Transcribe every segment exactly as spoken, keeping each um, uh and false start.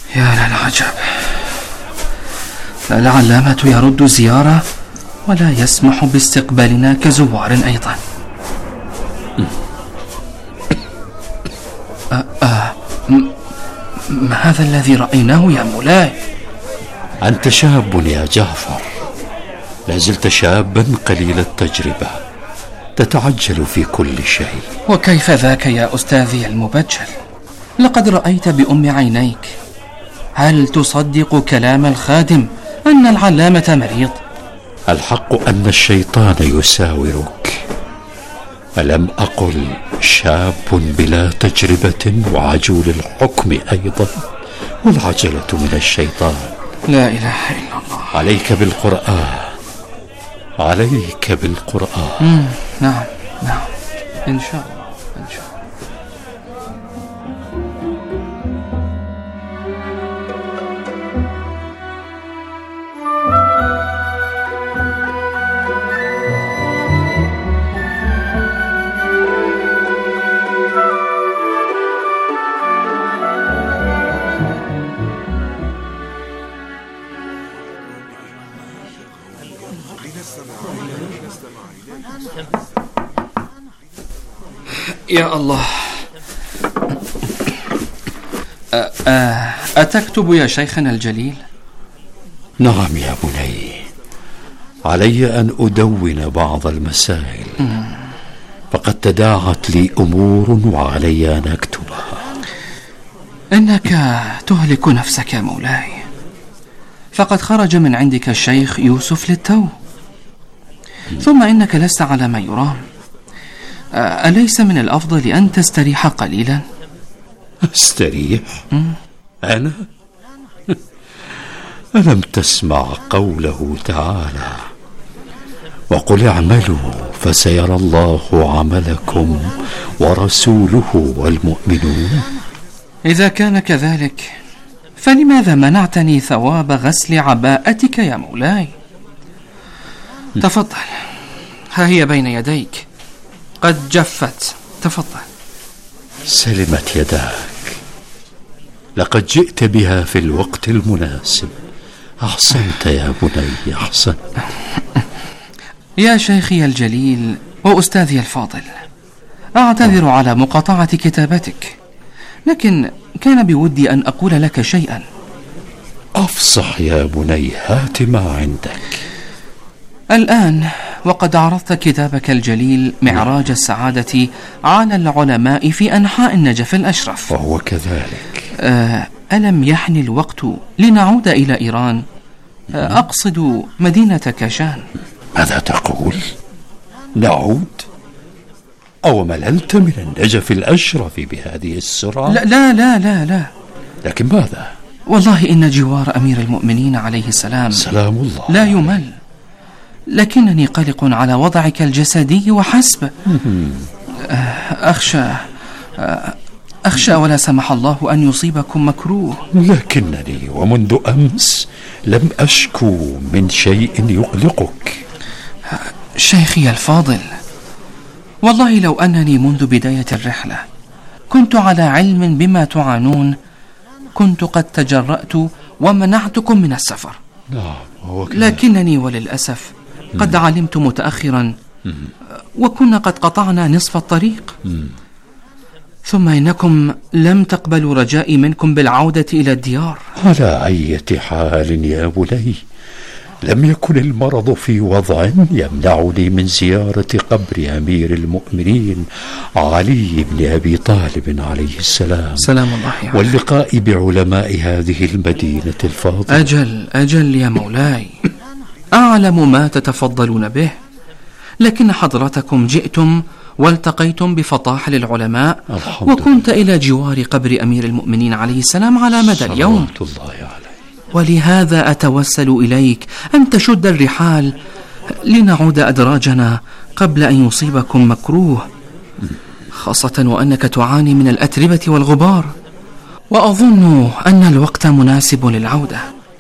يا للعجب، العلامة يرد الزيارة ولا يسمح باستقبالنا كزوار أيضا. أه أه ما هذا الذي رأيناه يا مولاي؟ أنت شاب يا جعفر، لازلت شابا قليل التجربة، تتعجل في كل شيء. وكيف ذاك يا أستاذي المبجل؟ لقد رأيت بأم عينيك. هل تصدق كلام الخادم أن العلامة مريض؟ الحق أن الشيطان يساورك. ألم أقل شاب بلا تجربة وعجول الحكم أيضا؟ والعجلة من الشيطان. لا إله إلا الله. عليك بالقرآن، عليك بالقرآن. مم. نعم نعم إن شاء الله إن شاء الله. يا الله. أه أه أتكتب يا شيخنا الجليل؟ نعم يا بني، علي أن أدون بعض المسائل، فقد تداعت لي أمور وعلي أن أكتبها. إنك تهلك نفسك يا مولاي، فقد خرج من عندك الشيخ يوسف للتو، ثم إنك لست على ما يرام. أليس من الأفضل أن تستريح قليلا؟ أستريح؟ أنا؟ ألم تسمع قوله تعالى: وقل اعملوا فسيرى الله عملكم ورسوله والمؤمنون؟ إذا كان كذلك فلماذا منعتني ثواب غسل عباءتك يا مولاي؟ تفضل، ها هي بين يديك، قد جفت، تفضل. سلمت يداك، لقد جئت بها في الوقت المناسب. أحسنت يا بني، أحسنت. يا شيخي الجليل وأستاذي الفاضل، أعتذر على مقاطعة كتابتك، لكن كان بودي أن أقول لك شيئا. أفصح يا بني، هات ما عندك. الآن وقد عرضت كتابك الجليل معراج السعادة على العلماء في أنحاء النجف الأشرف، وهو كذلك. أه ألم يحن الوقت لنعود إلى إيران؟ أه أقصد مدينة كاشان. ماذا تقول؟ نعود؟ أو مللت من النجف الأشرف بهذه السرعة؟ لا لا لا لا لا. لكن ماذا؟ والله إن جوار أمير المؤمنين عليه السلام سلام الله لا يمل، لكنني قلق على وضعك الجسدي وحسب. أخشى أخشى ولا سمح الله أن يصيبكم مكروه. لكنني ومنذ أمس لم أشكو من شيء يقلقك. شيخي الفاضل، والله لو أنني منذ بداية الرحلة كنت على علم بما تعانون كنت قد تجرأت ومنعتكم من السفر. لكنني وللأسف قد علمت متأخرا، وكنا قد قطعنا نصف الطريق. ثم إنكم لم تقبلوا رجائي منكم بالعودة إلى الديار. على أي حال يا بني، لم يكن المرض في وضع يمنعني من زيارة قبر أمير المؤمنين علي بن أبي طالب عليه السلام، سلام الله عليه، واللقاء بعلماء هذه المدينة الفاضلة. أجل أجل يا مولاي، أعلم ما تتفضلون به، لكن حضرتكم جئتم والتقيتم بفطاحل العلماء، وكنت إلى جوار قبر أمير المؤمنين عليه السلام على مدى اليوم. الله عليه. ولهذا أتوسل إليك أن تشد الرحال لنعود أدراجنا قبل أن يصيبكم مكروه، خاصة وأنك تعاني من الأتربة والغبار، وأظن أن الوقت مناسب للعودة.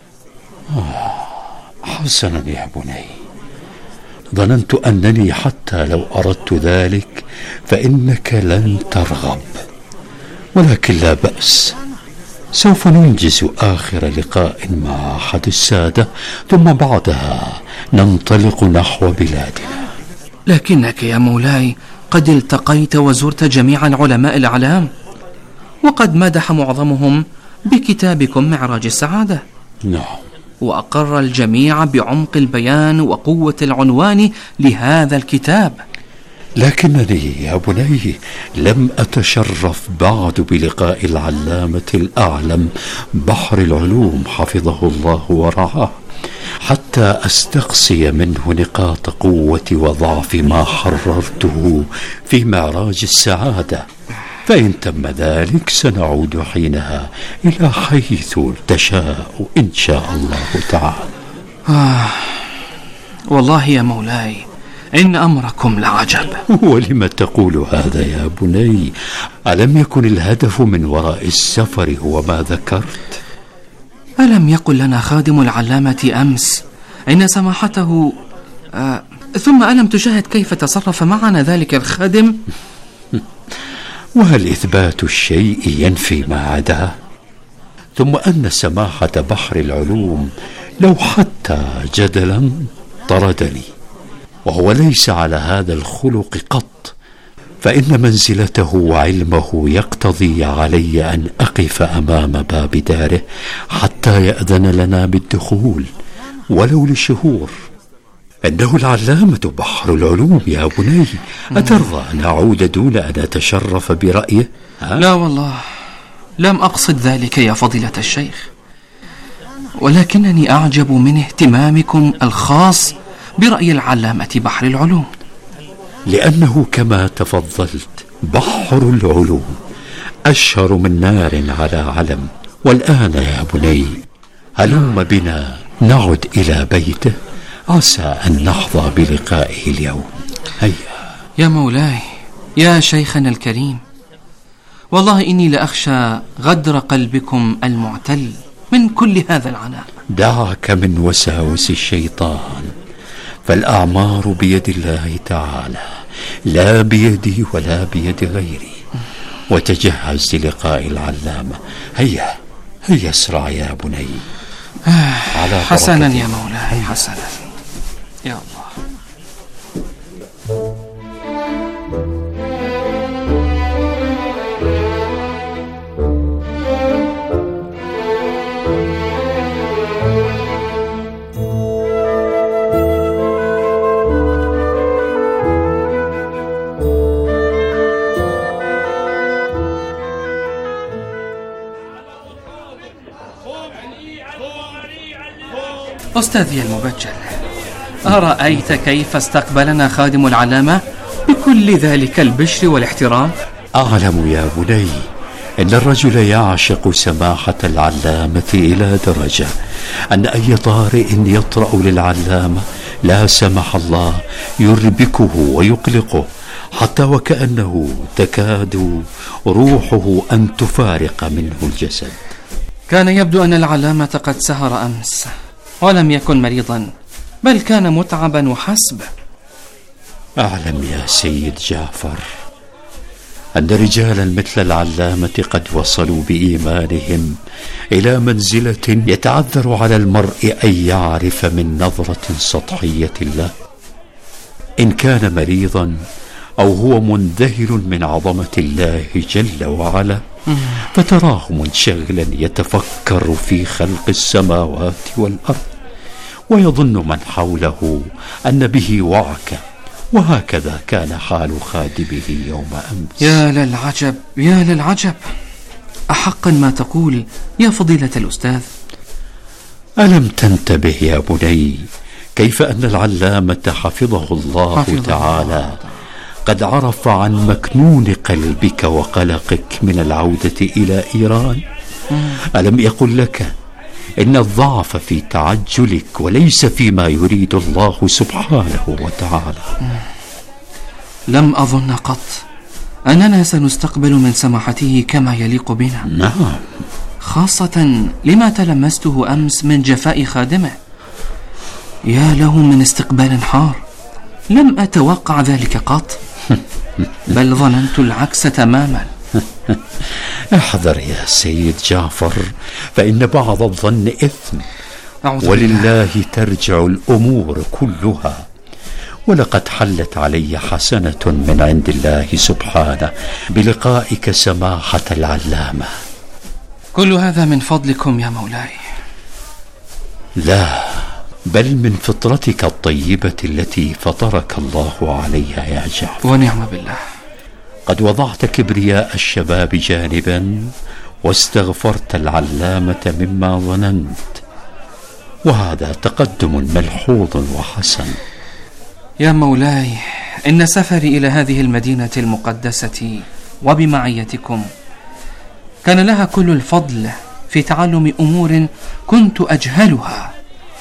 حسنا يا بني، ظننت أنني حتى لو أردت ذلك فإنك لن ترغب، ولكن لا بأس، سوف ننجز آخر لقاء مع أحد السادة، ثم بعدها ننطلق نحو بلادنا. لكنك يا مولاي قد التقيت وزرت جميع العلماء الأعلام، وقد مدح معظمهم بكتابكم معراج السعادة. نعم، وأقر الجميع بعمق البيان وقوة العنوان لهذا الكتاب. لكنني يا بني لم أتشرف بعد بلقاء العلامة الأعلم بحر العلوم حفظه الله ورعاه، حتى أستقصي منه نقاط قوة وضعف ما حررته في معراج السعادة. فإن تم ذلك سنعود حينها إلى حيث تشاء إن شاء الله تعالى. آه والله يا مولاي إن أمركم لعجب. ولم تقول هذا يا بني؟ ألم يكن الهدف من وراء السفر هو ما ذكرت؟ ألم يقل لنا خادم العلامة أمس إن سماحته آه ثم ألم تشاهد كيف تصرف معنا ذلك الخادم؟ وهل إثبات الشيء ينفي ما عداه؟ ثم أن سماحة بحر العلوم لو حتى جدلا طردني، وهو ليس على هذا الخلق قط، فإن منزلته وعلمه يقتضي علي أن أقف أمام باب داره حتى يأذن لنا بالدخول ولو لشهور. إنه العلامة بحر العلوم يا بني، أترضى أن أعود دون أن أتشرف برأيه؟ ها؟ لا والله لم أقصد ذلك يا فضيلة الشيخ، ولكنني أعجب من اهتمامكم الخاص برأي العلامة بحر العلوم، لأنه كما تفضلت بحر العلوم أشهر من نار على علم. والآن يا بني هلم بنا نعد إلى بيته، عسى أن نحظى بلقائه اليوم. هيا يا مولاي يا شيخنا الكريم، والله إني لأخشى غدر قلبكم المعتل من كل هذا العناء. دعك من وساوس الشيطان، فالأعمار بيد الله تعالى لا بيدي ولا بيد غيري. وتجهز للقاء العلامة. هيا هيا اسرع يا بني. على حسنا يا مولاي، حسنا يا الله. أستاذي المبجل، أرأيت كيف استقبلنا خادم العلامة بكل ذلك البشر والاحترام؟ أعلم يا بني إن الرجل يعشق سماحة العلامة إلى درجة أن أي طارئ يطرأ للعلامة لا سمح الله يربكه ويقلقه، حتى وكأنه تكاد روحه أن تفارق منه الجسد. كان يبدو أن العلامة قد سهر أمس ولم يكن مريضا، بل كان متعبا وحسب. أعلم يا سيد جعفر أن رجالا مثل العلامة قد وصلوا بإيمانهم إلى منزلة يتعذر على المرء أن يعرف من نظرة سطحية له إن كان مريضا أو هو منذهل من عظمة الله جل وعلا، فتراه منشغلا يتفكر في خلق السماوات والأرض، ويظن من حوله أن به وعكة. وهكذا كان حال خادمه يوم أمس. يا للعجب يا للعجب، أحقا ما تقول يا فضيلة الأستاذ؟ ألم تنتبه يا بني كيف أن العلامة حفظه الله حفظه تعالى الله. قد عرف عن مكنون قلبك وقلقك من العودة إلى إيران؟ ألم يقل لك إن الضعف في تعجلك وليس فيما يريد الله سبحانه وتعالى؟ لم أظن قط أننا سنستقبل من سماحته كما يليق بنا. نعم، خاصة لما تلمسته أمس من جفاء خادمه. يا له من استقبال حار، لم أتوقع ذلك قط، بل ظننت العكس تماما. احذر يا سيد جعفر، فإن بعض الظن إثم، ولله ترجع الأمور كلها. ولقد حلت علي حسنة من عند الله سبحانه بلقائك سماحة العلامة. كل هذا من فضلكم يا مولاي. لا، بل من فطرتك الطيبة التي فطرك الله عليها يا جعفر. ونعم بالله. قد وضعت كبرياء الشباب جانبا واستغفرت العلامة مما ظننت، وهذا تقدم ملحوظ وحسن. يا مولاي، إن سفري إلى هذه المدينة المقدسة وبمعيتكم كان لها كل الفضل في تعلم أمور كنت أجهلها.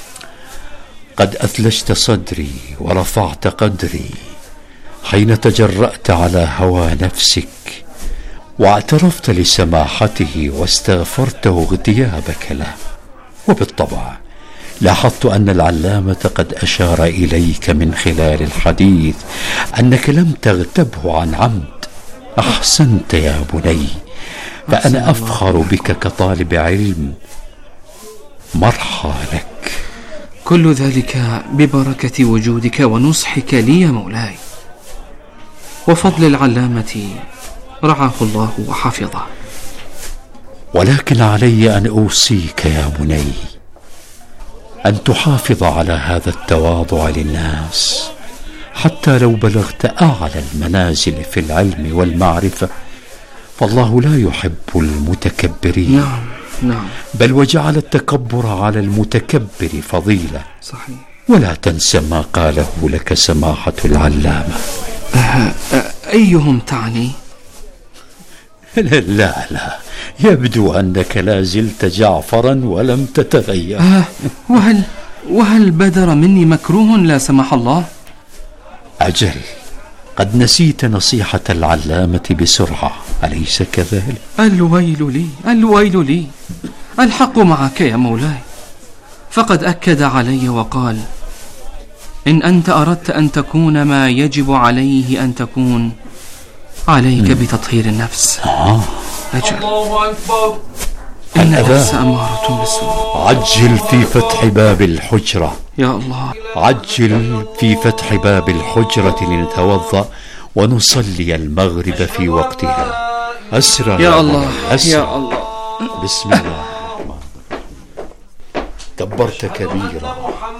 قد أثلجت صدري ورفعت قدري حين تجرأت على هوى نفسك واعترفت لسماحته واستغفرته اغتيابك له. وبالطبع لاحظت أن العلامة قد أشار إليك من خلال الحديث أنك لم تغتبه عن عمد. أحسنت يا بني، فأنا أفخر بك كطالب علم. مرحى لك. كل ذلك ببركة وجودك ونصحك لي يا مولاي، وفضل العلامة رعاه الله وحفظه. ولكن علي أن أوصيك يا بني أن تحافظ على هذا التواضع للناس، حتى لو بلغت أعلى المنازل في العلم والمعرفة، فالله لا يحب المتكبرين. نعم نعم. بل وجعل التكبر على المتكبر فضيلة. صحيح. ولا تنسى ما قاله لك سماحة العلامة. أه أيهم تعني؟ لا لا لا، يبدو أنك لا زلت جعفرا ولم تتغير. أه وهل وهل بدر مني مكروه لا سمح الله؟ أجل، قد نسيت نصيحة العلامة بسرعة، أليس كذلك؟ الويل لي الويل لي، الحق معك يا مولاي، فقد أكد علي وقال: إن أنت أردت أن تكون ما يجب عليه أن تكون، عليك بتطهير النفس. آه. أجل. الله أكبر. إن النفس أمارة بالسوء. عجل في فتح باب الحجرة يا الله. عجل في فتح باب الحجرة لنتوضأ ونصلي المغرب في وقتها. أسرع يا الله. أسرع. يا الله. بسم الله الرحمن الرحيم. كبرت كبيرا.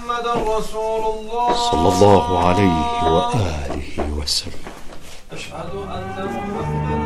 صلى الله عليه وآله وسلم. أشهد أن محمدا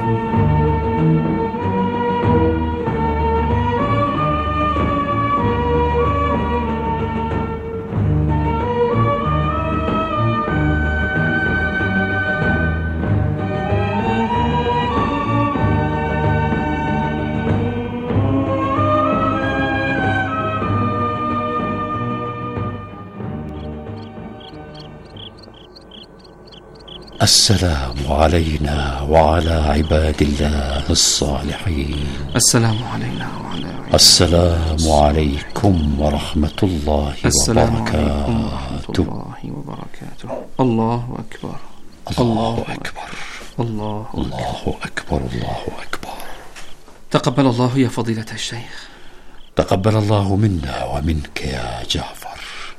السلام علينا وعلى عباد الله الصالحين. السلام علينا وعلى عباد. السلام عليكم ورحمة الله السلام وبركاته. عليكم ورحمة الله وبركاته. الله أكبر. الله أكبر. الله أكبر. الله أكبر. الله أكبر. تقبل الله يا فضيلة الشيخ. تقبل الله منا ومنك يا جعفر.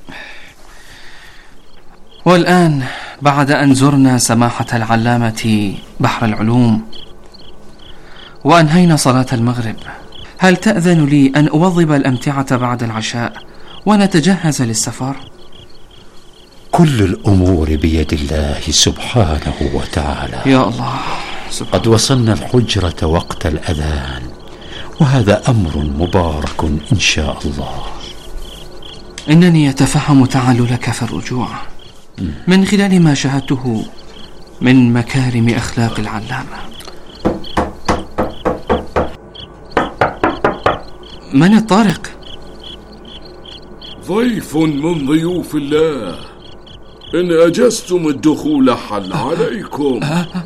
والآن بعد أن زرنا سماحة العلامة بحر العلوم وأنهينا صلاة المغرب، هل تأذن لي أن أوظب الأمتعة بعد العشاء ونتجهز للسفر؟ كل الأمور بيد الله سبحانه وتعالى. يا الله سبحانه. قد وصلنا الحجرة وقت الأذان، وهذا أمر مبارك إن شاء الله. إنني أتفهم تعللك في الرجوع من خلال ما شاهدته من مكارم أخلاق العلامة. من الطارق؟ ضيف من ضيوف الله، إن أجزتم الدخول حل عليكم.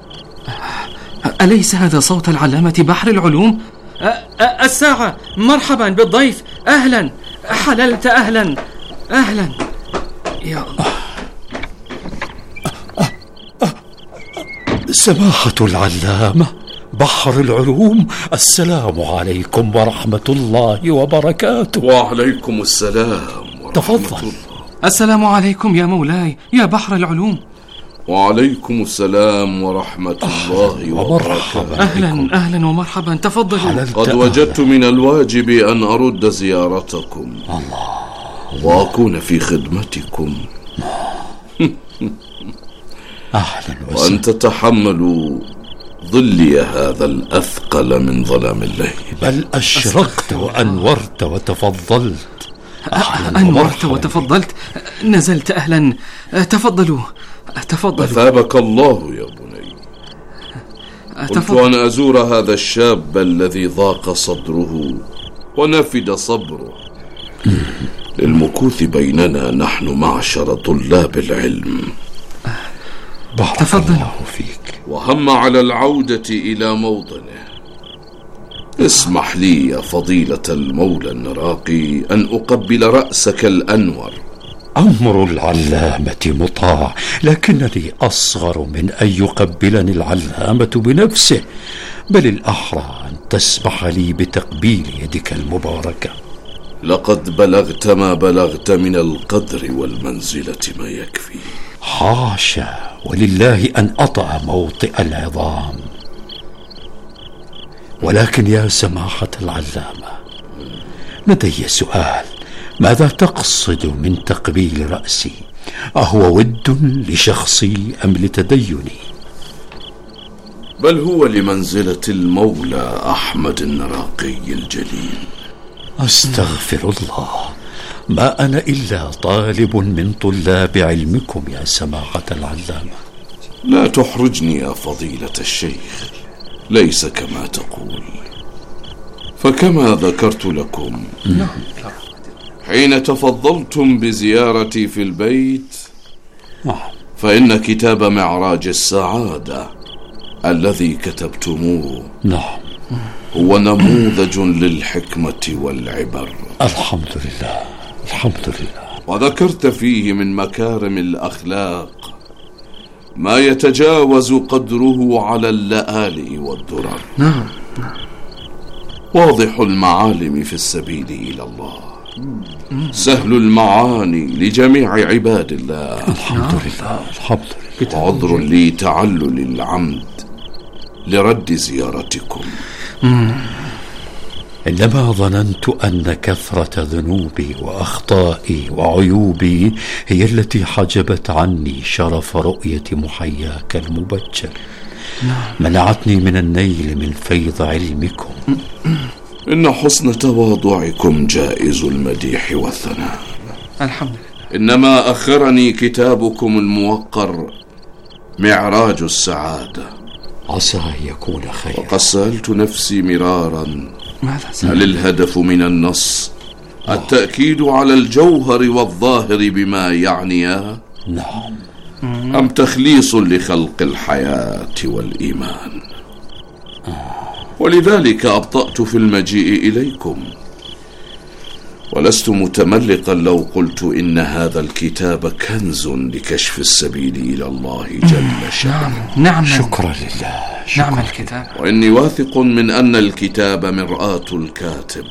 أليس هذا صوت العلامة بحر العلوم؟ الساعة. مرحبا بالضيف. أهلا. حللت. أهلا أهلا. يا الله. سماحة العلامة بحر العلوم، السلام عليكم ورحمة الله وبركاته. وعليكم السلام ورحمة تفضل. الله. السلام عليكم يا مولاي يا بحر العلوم. وعليكم السلام ورحمة الله وبركاته. أهلا أهلا ومرحبا، تفضلوا. قد وجدت من الواجب أن أرد زيارتكم الله وأكون في خدمتكم. أهلا وأن وسهلا. تتحملوا ظلي هذا الأثقل من ظلام الليل. بل أشرقت وأنورت وتفضلت. أهلا أنورت ومرحبا. وتفضلت، نزلت. أهلا، تفضلوا تفضلوا. أثابك الله يا بني. قلت تفضل. أن أزور هذا الشاب الذي ضاق صدره ونفد صبره للمكوث بيننا نحن معشر طلاب العلم. بارك تفضل. الله فيك. وهم على العودة إلى موطنه. اسمح لي يا فضيلة المولى النراقي أن أقبل رأسك الأنور. أمر العلامة مطاع، لكنني أصغر من أن يقبلني العلامة بنفسه، بل الأحرى أن تسمح لي بتقبيل يدك المباركة. لقد بلغت ما بلغت من القدر والمنزلة ما يكفي. حاشا ولله أن أطأ موطئ العظام. ولكن يا سماحة العلامة، لدي سؤال. ماذا تقصد من تقبيل رأسي؟ أهو ود لشخصي أم لتديني؟ بل هو لمنزلة المولى أحمد النراقي الجليل. أستغفر الله، ما أنا إلا طالب من طلاب علمكم يا سماحة العلامة. لا تحرجني يا فضيلة الشيخ، ليس كما تقول. فكما ذكرت لكم حين تفضلتم بزيارتي في البيت، فإن كتاب معراج السعادة الذي كتبتموه نعم هو نموذج للحكمة والعبر. الحمد لله الحمد لله. وذكرت فيه من مكارم الأخلاق ما يتجاوز قدره على اللآلئ والدرر. نعم. واضح المعالم في السبيل إلى الله، سهل المعاني لجميع عباد الله. الحمد لله الحمد لله. عذر لي تعلل العمد لرد زيارتكم. إنما ظننت أن كثرة ذنوبي وأخطائي وعيوبي هي التي حجبت عني شرف رؤية محياك المبجل، منعتني من النيل من فيض علمكم. إن حسن تواضعكم جائز المديح والثناء. الحمد لله. إنما أخرني كتابكم الموقر معراج السعادة. عسى أن يكون خيرا. وقد سألت نفسي مرارا، ماذا هل سأل؟ الهدف من النص التأكيد على الجوهر والظاهر بما يعنياه، نعم، أم تخليص لخلق الحياة والإيمان؟ ولذلك أبطأت في المجيء إليكم، ولست متملقا لو قلت إن هذا الكتاب كنز لكشف السبيل إلى الله جل شأنه. نعم. شكرا لله. شكرا. نعم الكتاب. وإني واثق من أن الكتاب مرآة الكاتب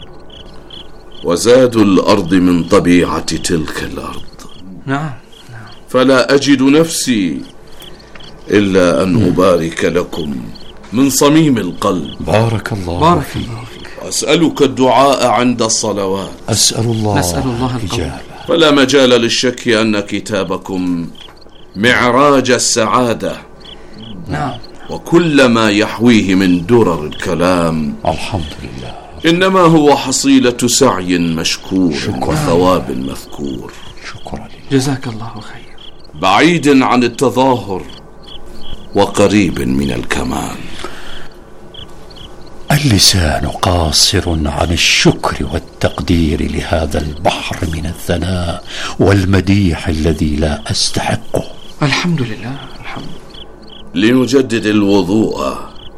وزاد الأرض من طبيعة تلك الأرض. نعم. فلا أجد نفسي إلا أن أبارك لكم من صميم القلب. بارك الله بارك فيك. الله فيك. وأسألك الدعاء عند الصلوات. أسأل الله نسأل الله القبول. إجابة. فلا مجال للشك أن كتابكم معراج السعادة نعم. وكل ما يحويه من درر الكلام الحمد لله. إنما هو حصيلة سعي مشكور وثواب مذكور، شكرا لله. جزاك الله خير. بعيد عن التظاهر وقريب من الكمال. اللسان قاصر عن الشكر والتقدير لهذا البحر من الثناء والمديح الذي لا أستحقه. الحمد لله. الحمد. لنجدد الوضوء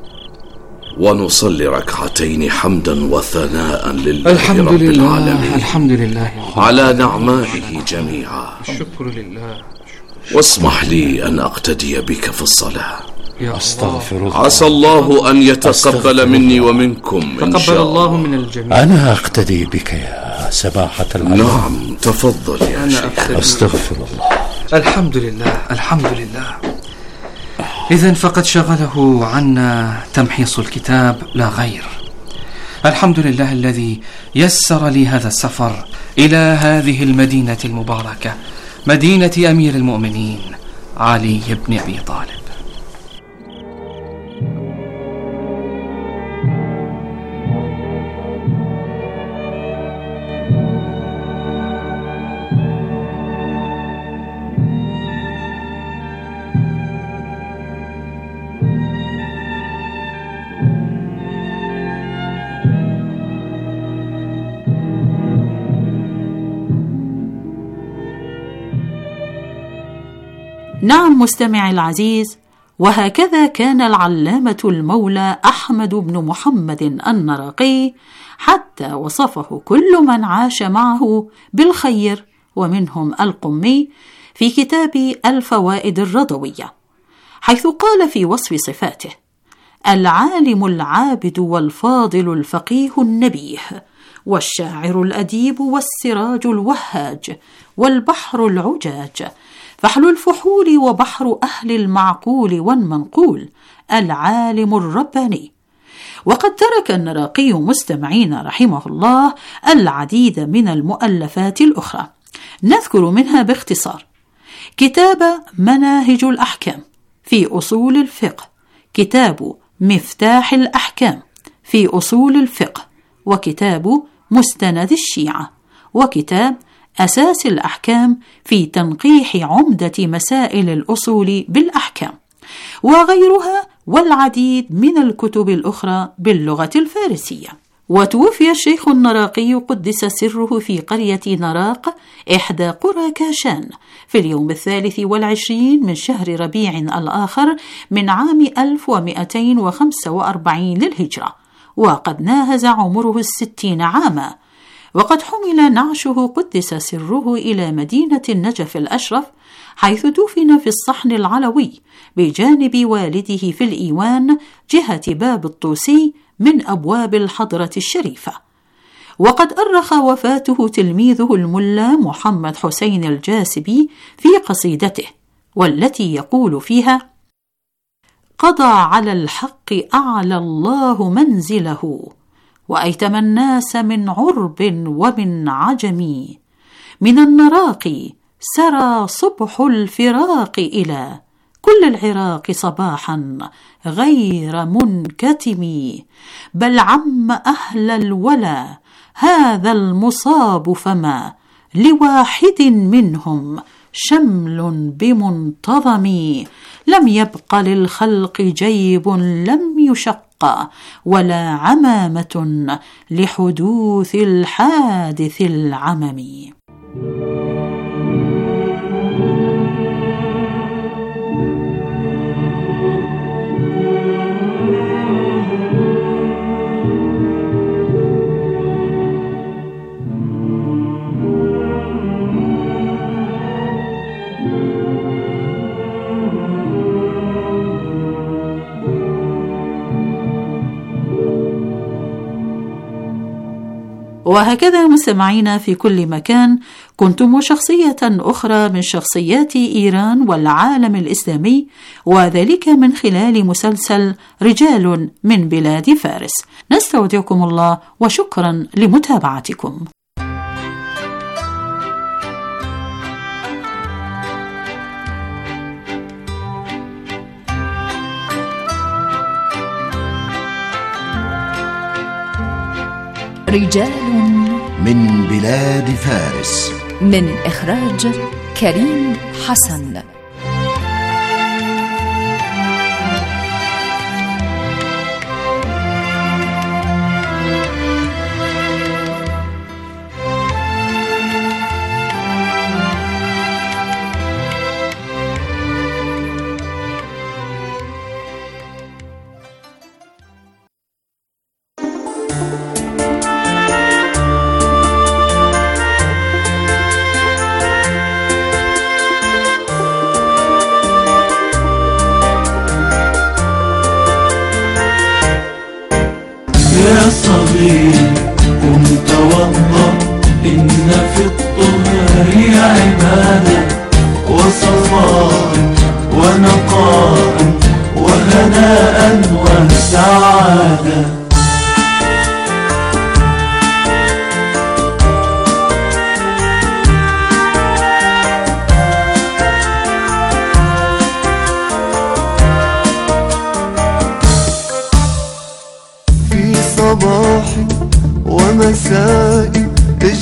ونصلي ركعتين حمدا وثناء لله الحمد رب لله. العالمين الحمد لله على نعمائه جميعا. الشكر لله. واسمح لي أن أقتدي بك في الصلاة. أستغفر الله. عسى الله أن يتقبل مني ومنكم إن شاء تقبل الله من الجميع. أنا أقتدي بك يا سماحة العلم. نعم تفضل يا شيخ. أستغفر الله. الحمد لله الحمد لله. إذن فقد شغله عنا تمحيص الكتاب لا غير. الحمد لله الذي يسر لي هذا السفر إلى هذه المدينة المباركة، مدينة أمير المؤمنين علي بن أبي طالب. نعم مستمعي العزيز، وهكذا كان العلامة المولى أحمد بن محمد النراقي حتى وصفه كل من عاش معه بالخير ومنهم القمي في كتاب الفوائد الرضوية، حيث قال في وصف صفاته: العالم العابد والفاضل الفقيه النبيه، والشاعر الأديب والسراج الوهاج، والبحر العجاج، فحل الفحول وبحر أهل المعقول والمنقول، العالم الرباني. وقد ترك النراقي مستمعين رحمه الله العديد من المؤلفات الأخرى، نذكر منها باختصار: كتاب مناهج الأحكام في أصول الفقه، كتاب مفتاح الأحكام في أصول الفقه، وكتاب مستند الشيعة، وكتاب أساس الأحكام في تنقيح عمدة مسائل الأصول بالأحكام، وغيرها والعديد من الكتب الأخرى باللغة الفارسية. وتوفي الشيخ النراقي قدس سره في قرية نراق إحدى قرى كاشان في اليوم الثالث والعشرين من شهر ربيع الآخر من عام ألف ومئتين وخمسة وأربعين للهجرة، وقد ناهز عمره الستين عاما. وقد حمل نعشه قدس سره إلى مدينة النجف الأشرف، حيث دفن في الصحن العلوي بجانب والده في الإيوان جهة باب الطوسي من أبواب الحضرة الشريفة. وقد أرخ وفاته تلميذه الملا محمد حسين الجاسبي في قصيدته، والتي يقول فيها: قضى على الحق أعلى الله منزله، وأيتم الناس من عرب ومن عجم، من النراق سرى صبح الفراق إلى كل العراق صباحا غير منكتم، بل عم أهل الولا هذا المصاب، فما لواحد منهم شمل بمنتظم، لم يبق للخلق جيب لم يشق، ولا عمامة لحدوث الحادث العمم. وهكذا مستمعينا في كل مكان، كنتم وشخصية أخرى من شخصيات إيران والعالم الإسلامي، وذلك من خلال مسلسل رجال من بلاد فارس. نستودعكم الله وشكرا لمتابعتكم. رجال من بلاد فارس، من إخراج كريم حسن.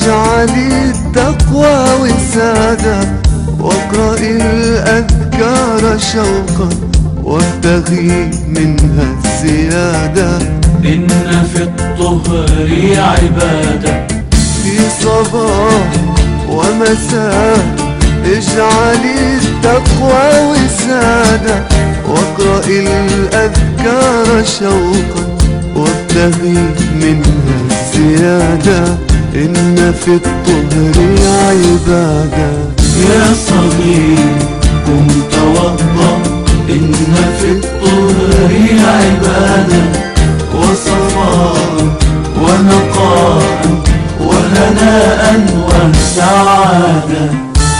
اجعلي التقوى وسادة، واقرئي الأذكار شوقا وابتغي منها الزيادة. إن في الطهر عبادة، في صباح ومساء اجعلي التقوى وسادة، واقرئي الأذكار شوقا وابتغي منها الزيادة. إن في الطهر عبادة. يا صغير قم توضأ، إن في الطهر عبادة، وصفاء ونقاء وهناء وسعادة.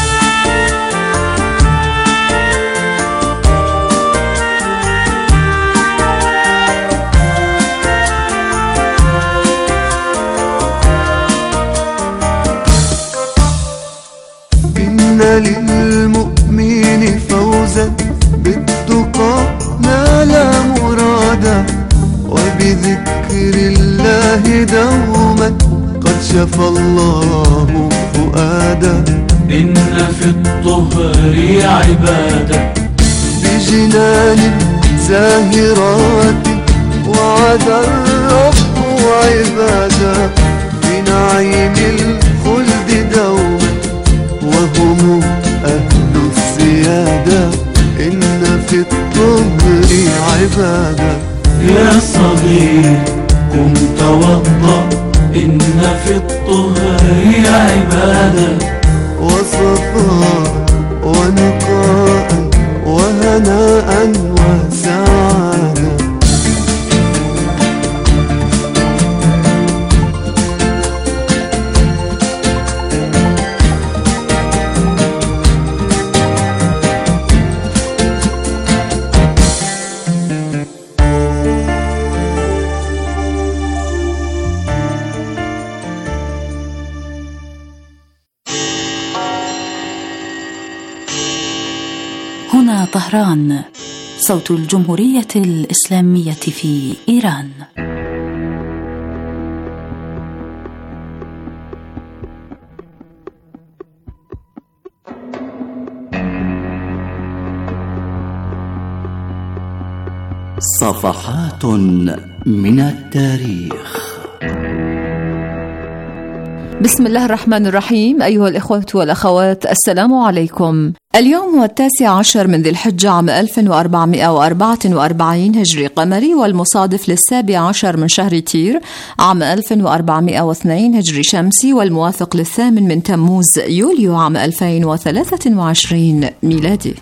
للمؤمن فوزا بالتقى نال مرادا، وبذكر الله دوما قد شفى الله فؤادا. إن في الطهر عبادة، بجنان زاهرات وعد الرب عبادا، بنعيم الخلد دوما وهم أهل السيادة. إن في الطهر عبادة. يا صغير قم توضأ، إن في الطهر عبادة، وصفاء ونقاء وهناء وسعادة. هنا طهران، صوت الجمهورية الإسلامية في إيران. صفحات من التاريخ. بسم الله الرحمن الرحيم. أيها الإخوة والأخوات، السلام عليكم. اليوم هو التاسع عشر من ذي الحجة عام ألف وأربعمائة وأربعة وأربعين هجري قمري، والمصادف للسابع عشر من شهر تير عام ألف وأربعمائة واثنين هجري شمسي، والموافق للثامن من تموز يوليو عام ألفين وثلاثة وعشرين ميلادي.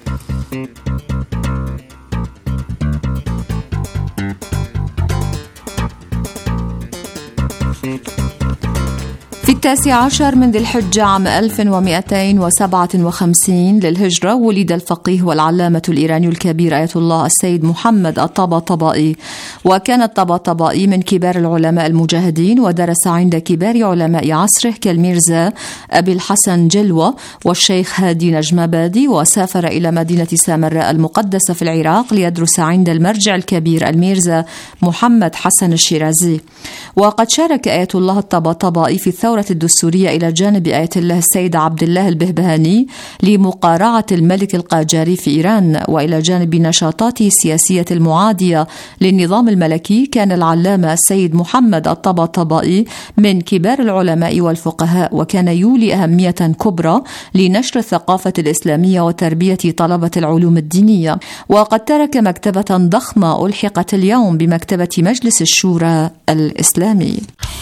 في التاسع عشر من ذي الحجة عام ألف ومئتين وسبعة وخمسين للهجرة ولد الفقيه والعلامة الإيراني الكبير آية الله السيد محمد الطباطبائي. وكان الطباطبائي من كبار العلماء المجاهدين، ودرس عند كبار علماء عصره كالميرزا أبي الحسن جلوة والشيخ هادي نجمبادي، وسافر إلى مدينة سامراء المقدسة في العراق ليدرس عند المرجع الكبير الميرزا محمد حسن الشيرازي. وقد شارك آية الله الطباطبائي في الثورة الدستورية إلى جانب آية الله السيد عبد الله البهبهاني لمقارعة الملك القاجاري في إيران. وإلى جانب نشاطاته السياسية المعادية للنظام الملكي، كان العلامة السيد محمد الطباطبائي من كبار العلماء والفقهاء، وكان يولي أهمية كبرى لنشر الثقافة الإسلامية وتربية طلبة العلوم الدينية. وقد ترك مكتبة ضخمة ألحقت اليوم بمكتبة مجلس الشورى الإسلامي.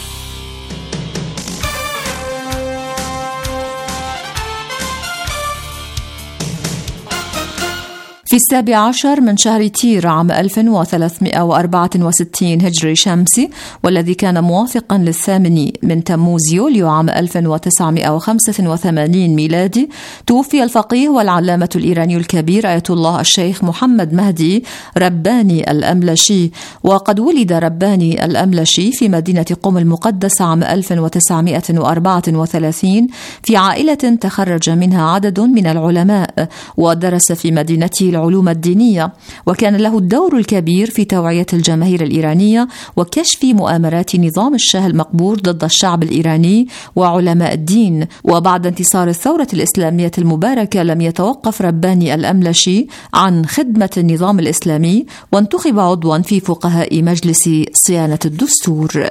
في السابع عشر من شهر تير عام ألف وثلاثمائة وأربعة وستين هجري شمسي، والذي كان موافقا للثامن من تموز يوليو عام ألف وتسعمائة وخمسة وثمانين ميلادي، توفي الفقيه والعلامة الإيراني الكبير آية الله الشيخ محمد مهدي رباني الأملشي. وقد ولد رباني الأملشي في مدينة قم المقدسة عام ألف وتسعمائة وأربعة وثلاثين في عائلة تخرج منها عدد من العلماء، ودرس في مدينته العلوم الدينية، وكان له الدور الكبير في توعية الجماهير الإيرانية وكشف مؤامرات نظام الشاه المقبور ضد الشعب الإيراني وعلماء الدين. وبعد انتصار الثورة الإسلامية المباركة لم يتوقف رباني الأملشي عن خدمة النظام الإسلامي، وانتخب عضوا في فقهاء مجلس صيانة الدستور.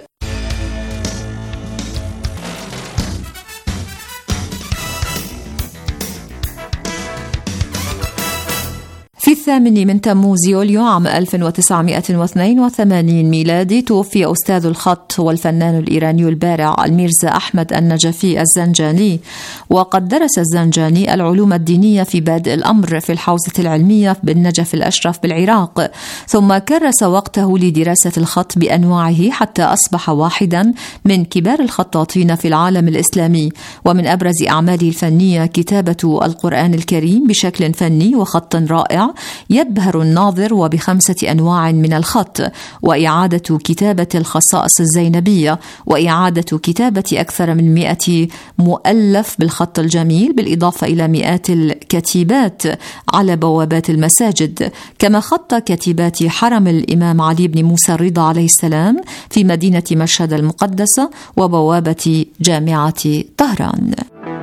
في الثامن من تموز يوليو عام ألف وتسعمائة واثنين وثمانين ميلادي توفي أستاذ الخط والفنان الإيراني البارع الميرزا أحمد النجفي الزنجاني. وقد درس الزنجاني العلوم الدينية في بادئ الأمر في الحوزة العلمية بالنجف الأشرف بالعراق، ثم كرس وقته لدراسة الخط بأنواعه حتى أصبح واحدا من كبار الخطاطين في العالم الإسلامي. ومن أبرز أعماله الفنية كتابة القرآن الكريم بشكل فني وخط رائع يبهر الناظر وبخمسة أنواع من الخط، وإعادة كتابة الخصائص الزينبية، وإعادة كتابة أكثر من مئة مؤلف بالخط الجميل، بالإضافة إلى مئات الكتيبات على بوابات المساجد، كما خط كتيبات حرم الإمام علي بن موسى الرضا عليه السلام في مدينة مشهد المقدسة وبوابة جامعة طهران.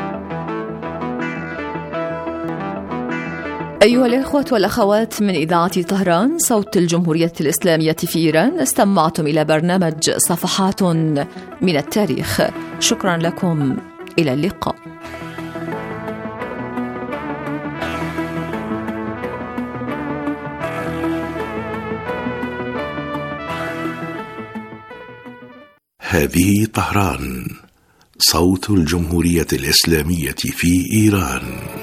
أيها الإخوة والأخوات من إذاعة طهران صوت الجمهورية الإسلامية في إيران، استمعتم إلى برنامج صفحات من التاريخ. شكرا لكم، إلى اللقاء. هذه طهران صوت الجمهورية الإسلامية في إيران.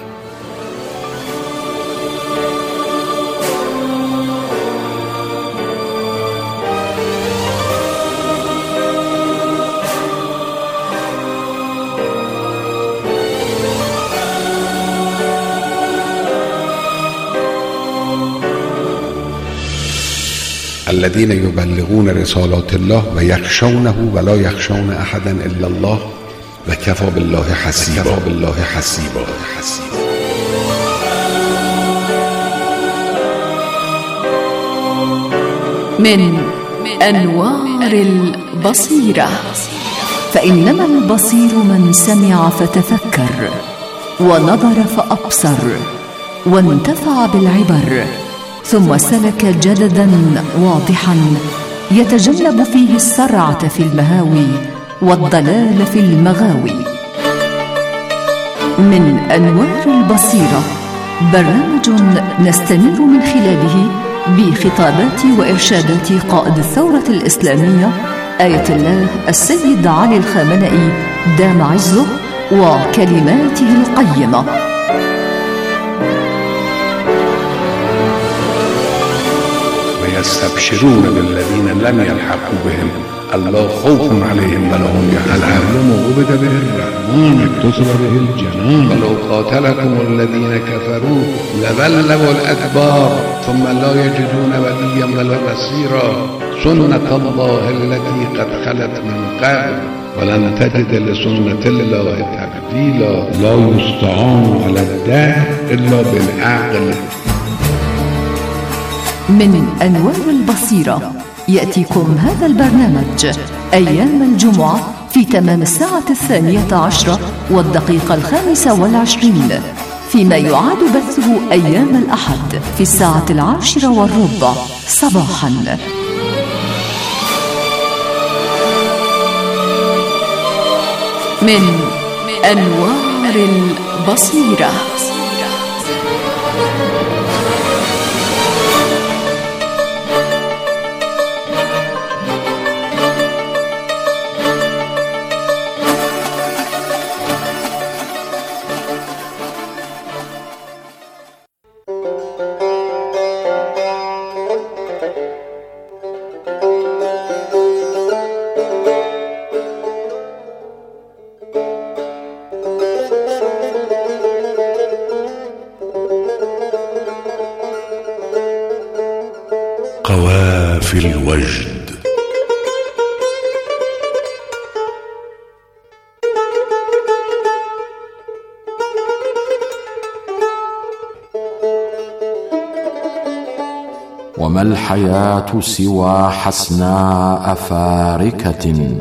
الذين يبلغون رسالات الله ويخشونه ولا يخشون أحدا إلا الله وكفى بالله حسيبا. وكفى بالله حسيبا. من أنوار البصيرة، فإنما البصير من سمع فتفكر ونظر فأبصر وانتفع بالعبر، ثم سلك جددا واضحا يتجنب فيه السرعة في المهاوي والضلال في المغاوي. من أنوار البصيرة برنامج نستنير من خلاله بخطابات وإرشادات قائد الثورة الإسلامية آية الله السيد علي الخامنئي دام عزه وكلماته القيمة. ويستبشرون بالذين لم يلحقوا بهم الله خوف عليهم ولا هم يحزنون. العلم عبد به الرحمن اتصل به الجنان. ولو قاتلكم الذين كفروا لولوا الأدبار ثم لا يجدون وليا ولا نصيرا. سنة الله التي قد خلت من قبل ولن تجد لسنة الله تبديلا. لا يستعان على الدهر إلا بالعقل. من أنوار البصيرة يأتيكم هذا البرنامج أيام الجمعة في تمام الساعة الثانية عشرة والدقيقة الخامسة والعشرين، فيما يعاد بثه أيام الأحد في الساعة العاشرة والربع صباحا. من أنوار البصيرة. قوافل الوجد. وما الحياة سوى حسناء فاركة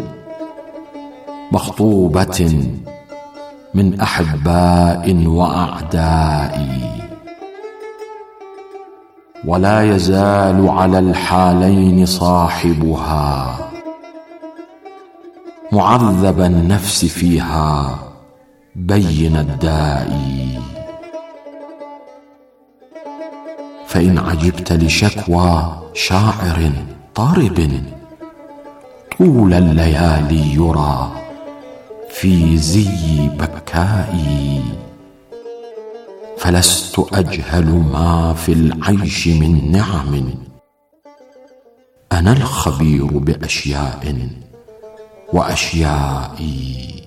مخطوبة من أحباء وأعداء، ولا يزال على الحالين صاحبها معذب النفس فيها بين الداء. فإن عجبت لشكوى شاعر طارب طول الليالي يرى في زي بكائي، فلست أجهل ما في العيش من نعم، أنا الخبير بأشياء وأشيائي.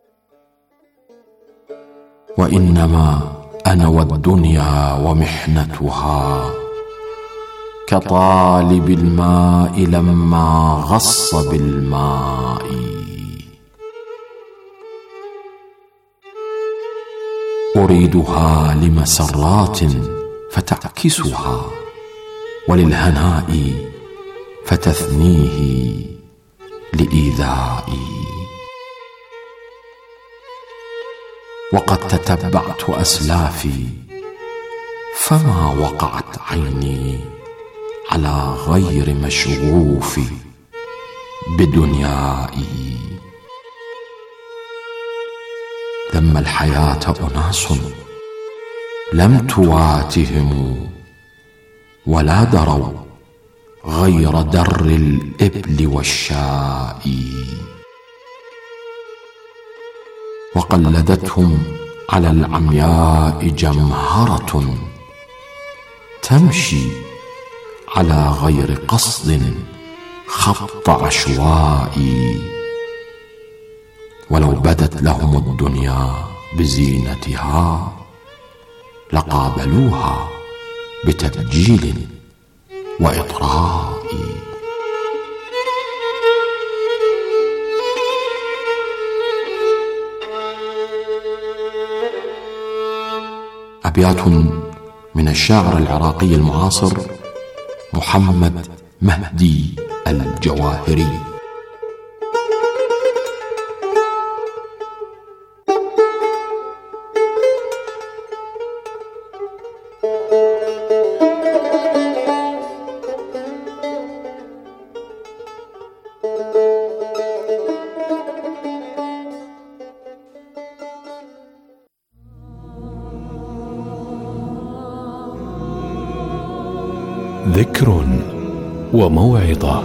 وإنما أنا والدنيا ومحنتها كطالب الماء لما غص بالماء. أريدها لمسرات فتعكسها، وللهناء فتثنيه لإيذائي. وقد تتبعت أسلافي فما وقعت عيني على غير مشغوف بدنيائي. ذم الحياة أناس لم تواتهم ولا دروا غير در الإبل والشاء، وقلدتهم على العمياء جمهرة تمشي على غير قصد خط عشوائي. ولو بدت لهم الدنيا بزينتها لقابلوها بتبجيل وإطراء. أبيات من الشاعر العراقي المعاصر محمد مهدي الجواهري. ذكر وموعظة.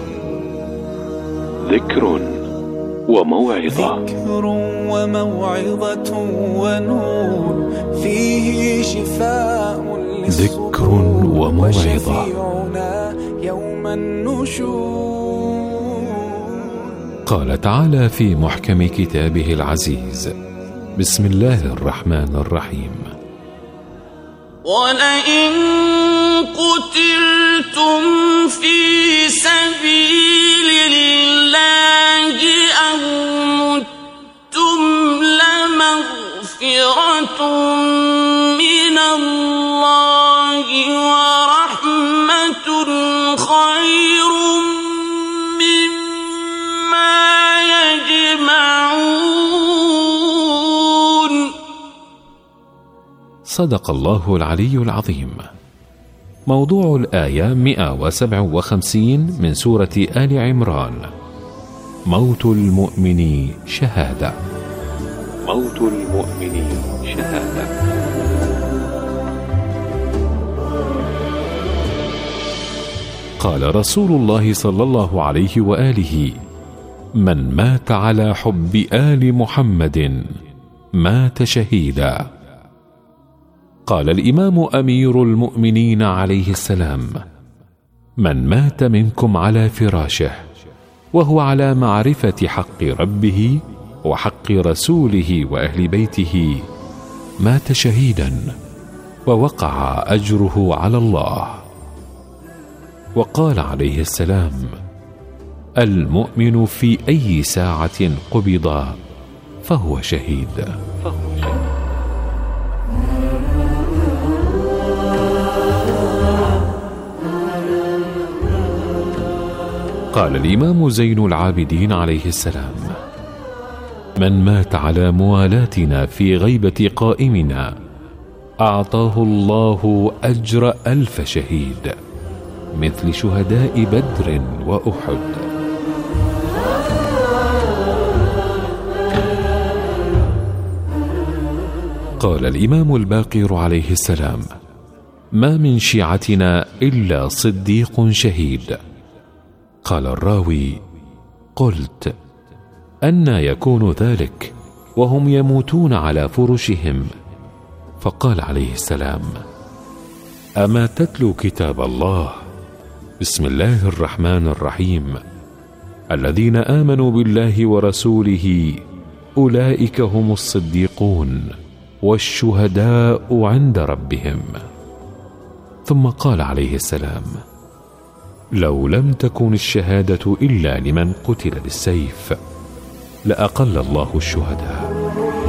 ذكر وموعظة. ذكر وموعظة ونور فيه شفاء ذكر وموعظة يوم النشور. قال تعالى في محكم كتابه العزيز: بسم الله الرحمن الرحيم: ولئن قتلتم في سبيل الله أو متم لمغفرة من الله ورحمة خير مما يجمعون. صدق الله العلي العظيم. موضوع الآية مئة وسبعة وخمسين من سورة آل عمران: موت المؤمن شهادة. موت المؤمن شهادة. قال رسول الله صلى الله عليه وآله: من مات على حب آل محمد مات شهيدا. قال الإمام أمير المؤمنين عليه السلام: من مات منكم على فراشه وهو على معرفة حق ربه وحق رسوله وأهل بيته مات شهيدا ووقع أجره على الله. وقال عليه السلام: المؤمن في أي ساعة قبض فهو شهيد. فهو شهيد. قال الإمام زين العابدين عليه السلام: من مات على موالاتنا في غيبة قائمنا أعطاه الله أجر ألف شهيد مثل شهداء بدر وأحد. قال الإمام الباقر عليه السلام: ما من شيعتنا إلا صديق شهيد. قال الراوي: قلت: أنى يكون ذلك وهم يموتون على فرشهم؟ فقال عليه السلام: أما تتلو كتاب الله؟ بسم الله الرحمن الرحيم. الذين آمنوا بالله ورسوله أولئك هم الصديقون والشهداء عند ربهم. ثم قال عليه السلام: لو لم تكن الشهادة إلا لمن قتل بالسيف لأقل الله الشهداء.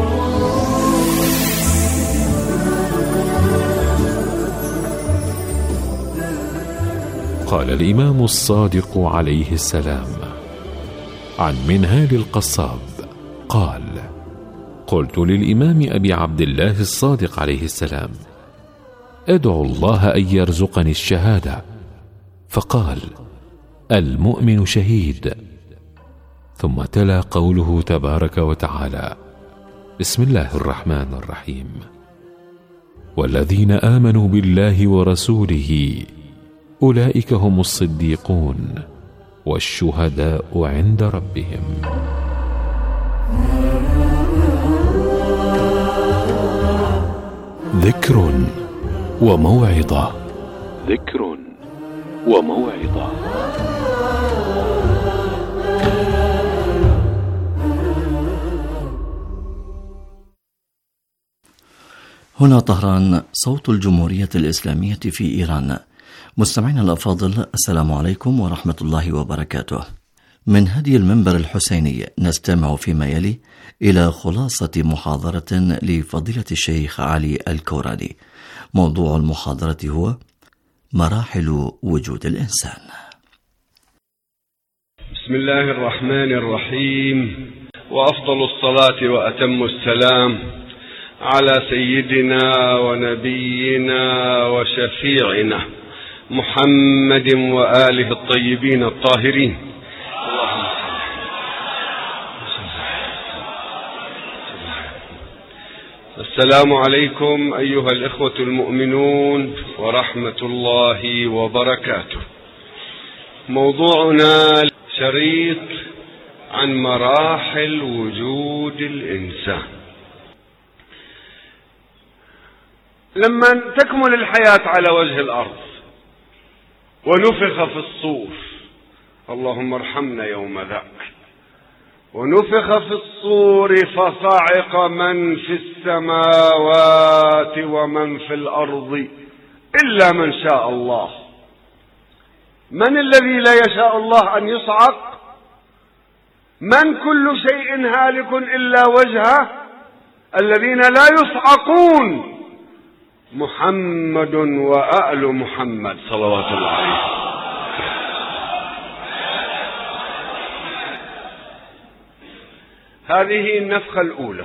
قال الإمام الصادق عليه السلام عن منهال القصاب قال: قلت للإمام أبي عبد الله الصادق عليه السلام: ادعو الله أن يرزقني الشهادة. فقال: المؤمن شهيد. ثم تلا قوله تبارك وتعالى: بسم الله الرحمن الرحيم. والذين آمنوا بالله ورسوله أولئك هم الصديقون والشهداء عند ربهم. ذكر وموعظة. ذكر وموعظة. هنا طهران، صوت الجمهورية الإسلامية في إيران. مستمعينا الأفاضل، السلام عليكم ورحمة الله وبركاته. من هدي المنبر الحسيني نستمع فيما يلي إلى خلاصة محاضرة لفضيلة الشيخ علي الكوراني. موضوع المحاضرة هو مراحل وجود الإنسان. بسم الله الرحمن الرحيم، وأفضل الصلاة وأتم السلام على سيدنا ونبينا وشفيعنا محمد وآله الطيبين الطاهرين. السلام عليكم أيها الإخوة المؤمنون ورحمة الله وبركاته. موضوعنا شريط عن مراحل وجود الإنسان. لما تكمل الحياة على وجه الأرض ونفخ في الصور، اللهم ارحمنا يوم ذاك، ونفخ في الصور فصعق من في السماوات ومن في الأرض إلا من شاء الله. من الذي لا يشاء الله أن يصعق؟ من كل شيء هالك إلا وجهه. الذين لا يصعقون محمد وآل محمد صلوات الله عليه. هذه النفخة الأولى،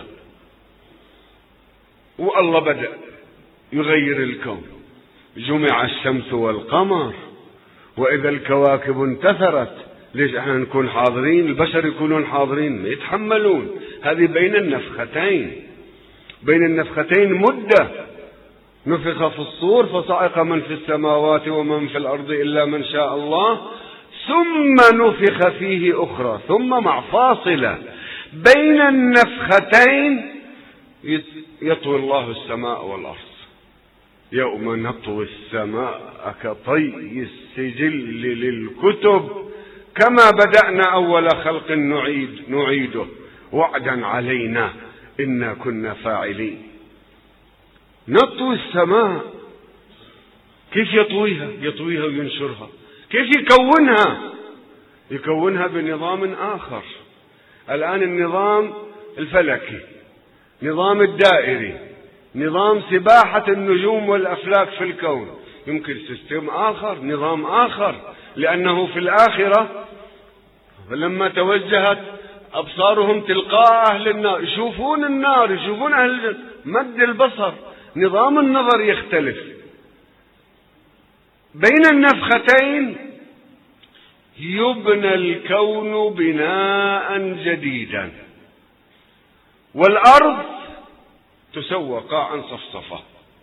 والله بدأ يغير الكون. جمع الشمس والقمر وإذا الكواكب انتثرت. ليش احنا نكون حاضرين؟ البشر يكونون حاضرين، يتحملون. هذه بين النفختين، بين النفختين مدة. نفخ في الصور فصعق من في السماوات ومن في الأرض إلا من شاء الله، ثم نفخ فيه أخرى، ثم مع فاصلة بين النفختين يطوي الله السماء والأرض. يوم نطوي السماء كطي السجل للكتب كما بدأنا أول خلق نعيد نعيده وعدا علينا إنا كنا فاعلين. نطوي السماء، كيف يطويها؟ يطويها وينشرها. كيف يكونها؟ يكونها بنظام آخر. الآن النظام الفلكي، نظام الدائري، نظام سباحة النجوم والأفلاك في الكون. يمكن سيستم آخر، نظام آخر، لأنه في الآخرة فلما توجهت أبصارهم تلقاء أهل النار، يشوفون النار، يشوفون أهل الجنة، مد البصر، نظام النظر يختلف. بين النفختين يبنى الكون بناء جديدا، والأرض تسوى قاعا صفصفة،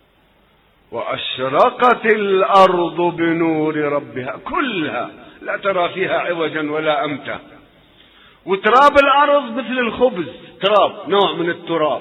وأشرقت الأرض بنور ربها كلها لا ترى فيها عوجا ولا أمتا. وتراب الأرض مثل الخبز، تراب، نوع من التراب.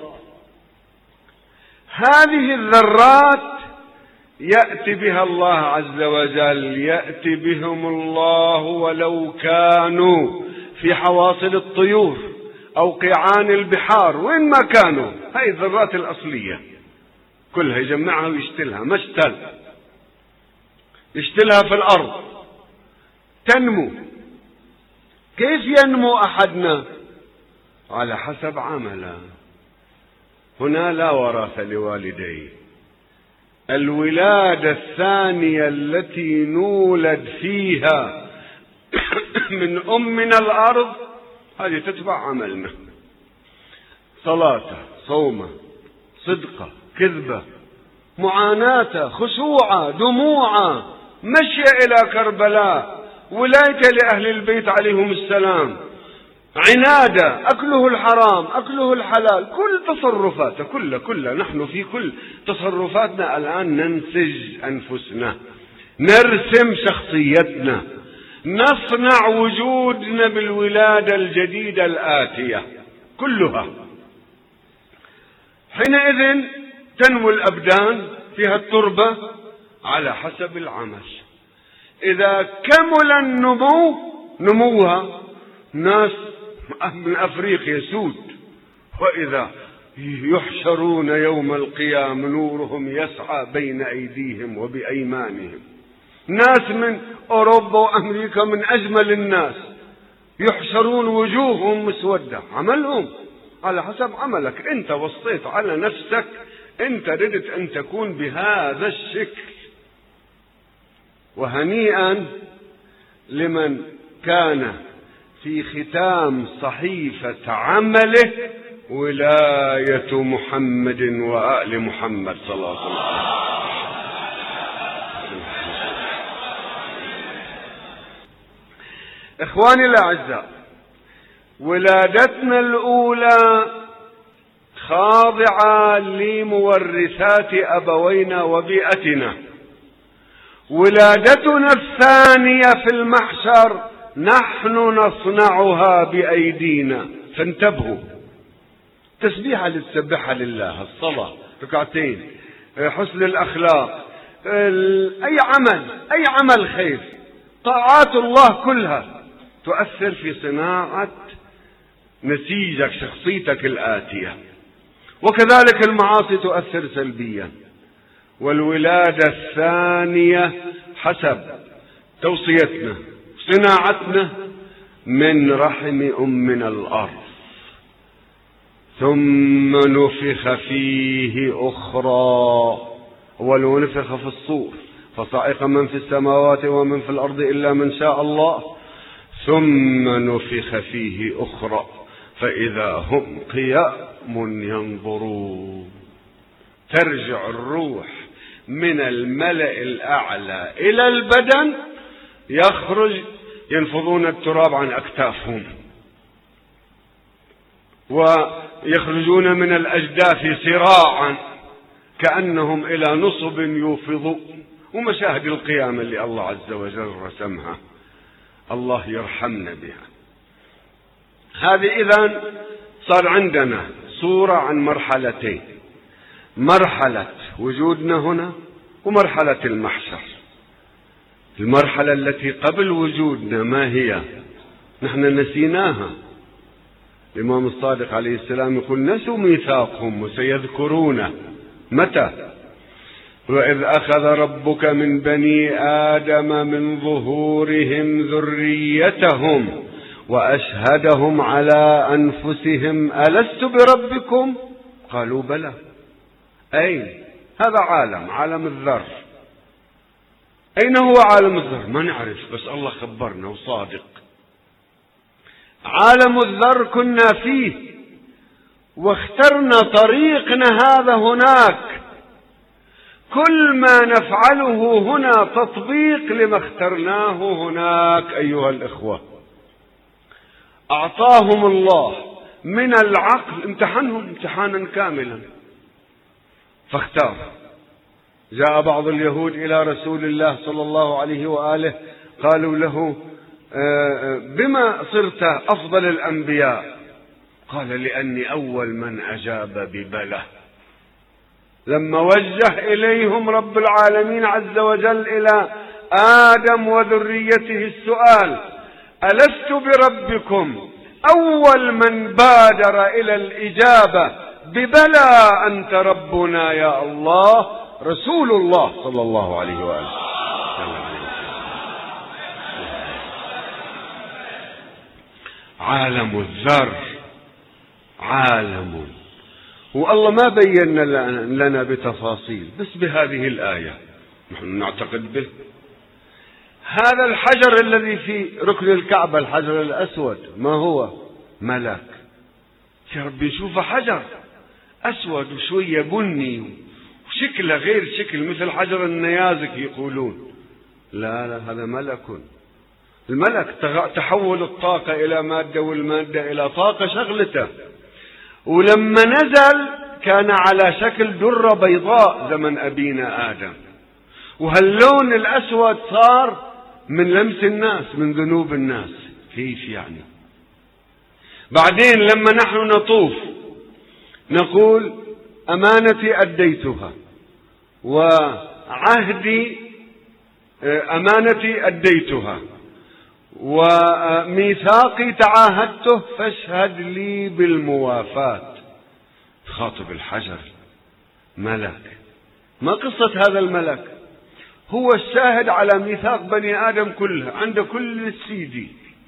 هذه الذرات يأتي بها الله عز وجل، يأتي بهم الله ولو كانوا في حواصل الطيور أو قيعان البحار، وين ما كانوا. هاي الذرات الأصلية كلها يجمعها ويشتلها، مشتل يشتلها في الأرض تنمو. كيف ينمو أحدنا؟ على حسب عمله. هنا لا وراث لوالديه. الولادة الثانية التي نولد فيها من أمنا الأرض هذه تتبع عملنا، صلاته، صومه، صدقه، كذبه، معاناته، خشوعه، دموعه، مشي إلى كربلاء، ولايته لأهل البيت عليهم السلام، عناده، أكله الحرام، أكله الحلال، كل تصرفاته كلها كلها. نحن في كل تصرفاتنا الآن ننسج أنفسنا، نرسم شخصيتنا، نصنع وجودنا بالولادة الجديدة الآتية كلها. حينئذ تنمو الأبدان فيها التربة على حسب العمل. إذا كمل النمو نموها، ناس من أفريقيا سود، وإذا يحشرون يوم القيامة نورهم يسعى بين أيديهم وبأيمانهم. ناس من أوروبا وأمريكا من أجمل الناس يحشرون وجوههم مسودة، عملهم على حسب عملك. أنت وصيت على نفسك، أنت ردت أن تكون بهذا الشكل. وهنيئا لمن كان في ختام صحيفة عمله ولاية محمد وآل محمد صلى الله عليه وسلم. إخواني الأعزاء، ولادتنا الأولى خاضعة لمورثات أبوينا وبيئتنا. ولادتنا الثانية في المحشر نحن نصنعها بأيدينا. فانتبهوا، تسبيحة لتسبحها لله، الصلاة، ركعتين، حسن الأخلاق، أي عمل، أي عمل خير، طاعات الله كلها تؤثر في صناعة نسيجك، شخصيتك الآتية. وكذلك المعاصي تؤثر سلبيا. والولادة الثانية حسب توصيتنا صناعتنا من رحم أمنا الأرض، ثم نفخ فيه أخرى. ولو نفخ في الصور فصعق من في السماوات ومن في الأرض إلا من شاء الله، ثم نفخ فيه أخرى فإذا هم قيام ينظرون. ترجع الروح من الملأ الأعلى إلى البدن، يخرج ينفضون التراب عن أكتافهم، ويخرجون من الأجداث سراعا كأنهم إلى نصب يوفضون. ومشاهد القيامة اللي الله عز وجل رسمها، الله يرحمنا بها. هذه إذن صار عندنا صورة عن مرحلتين: مرحلة وجودنا هنا ومرحلة المحشر. المرحلة التي قبل وجودنا ما هي؟ نحن نسيناها. الإمام الصادق عليه السلام يقول: نسوا ميثاقهم وسيذكرونه. متى؟ وإذ أخذ ربك من بني آدم من ظهورهم ذريتهم وأشهدهم على أنفسهم ألست بربكم؟ قالوا بلى. أين؟ هذا عالم، عالم الذر. أين هو عالم الذر؟ ما نعرف، بس الله خبرنا وصادق. عالم الذر كنا فيه، واخترنا طريقنا هذا هناك. كل ما نفعله هنا تطبيق لما اخترناه هناك. أيها الإخوة، أعطاهم الله من العقل، امتحنهم امتحانا كاملا فاختار. جاء بعض اليهود إلى رسول الله صلى الله عليه وآله، قالوا له: بما صرت أفضل الأنبياء؟ قال: لأني أول من أجاب ببلى. لما وجه إليهم رب العالمين عز وجل إلى آدم وذريته السؤال: ألست بربكم؟ أول من بادر إلى الإجابة ببلى أنت ربنا يا الله رسول الله صلى الله عليه وآله. عالم الذر عالم، والله ما بين لنا بتفاصيل، بس بهذه الآية نحن نعتقد به. هذا الحجر الذي في ركن الكعبة، الحجر الأسود، ما هو؟ ملك. يا ربي شوفه حجر أسود وشوية بني وشكله غير شكل، مثل حجر النيازك يقولون. لا لا، هذا ملك. الملك تحول الطاقة إلى مادة، والمادة إلى طاقة شغلته. ولما نزل كان على شكل درة بيضاء زمن أبينا آدم، وهاللون الأسود صار من لمس الناس، من ذنوب الناس. كيف يعني؟ بعدين لما نحن نطوف نقول: أمانتي أديتها، وعهدي أمانتي أديتها، وميثاقي تعاهدته فاشهد لي بالموافاة. خاطب الحجر ملك. ما قصة هذا الملك؟ هو الشاهد على ميثاق بني آدم كلها، عند كل السيدي،